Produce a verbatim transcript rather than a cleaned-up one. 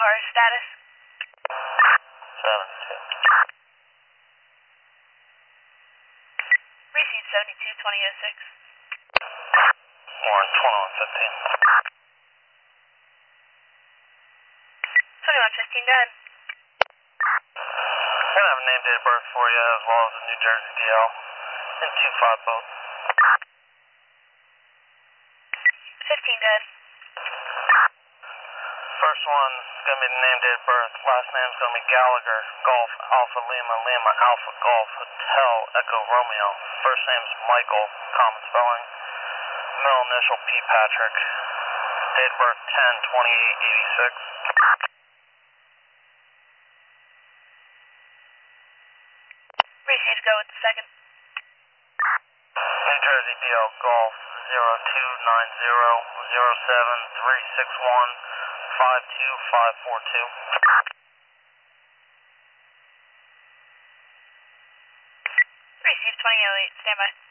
car status? seventy-two. Receive seventy-two twenty oh six. Warren twenty-one fifteen. twenty-one fifteen, go ahead. I'm gonna have a name, date of birth for you, as well as a New Jersey D L. And two five both. fifteen, go ahead. First one is gonna be the name, date of birth. Last name is gonna be Gallagher. Golf Alpha Lima Lima Alpha Golf Hotel Echo Romeo. First name is Michael, common spelling. Middle initial P Patrick. Date of birth ten twenty-eight eighty-six. Receive, go with the second. New Jersey D L Golf zero two nine zero zero seven three six one five two five four two. Receive twenty oh eight, stand by.